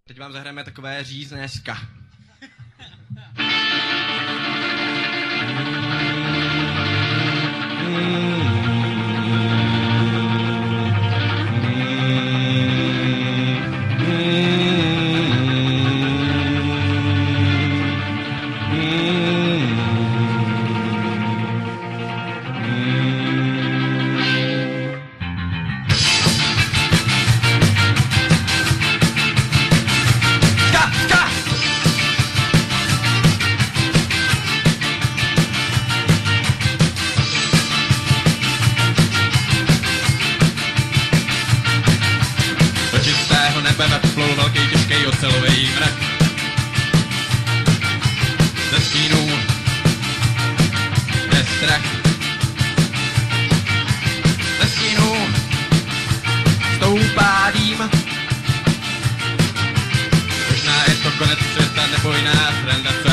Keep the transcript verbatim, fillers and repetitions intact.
Teď vám zahrajeme takové řízné ska. Nebe vepflul velký těžký ocelový mrak. Ze stínů je strach. Ze stínů stoupá dým. Možná je to konec světa nebo jiná sranda, co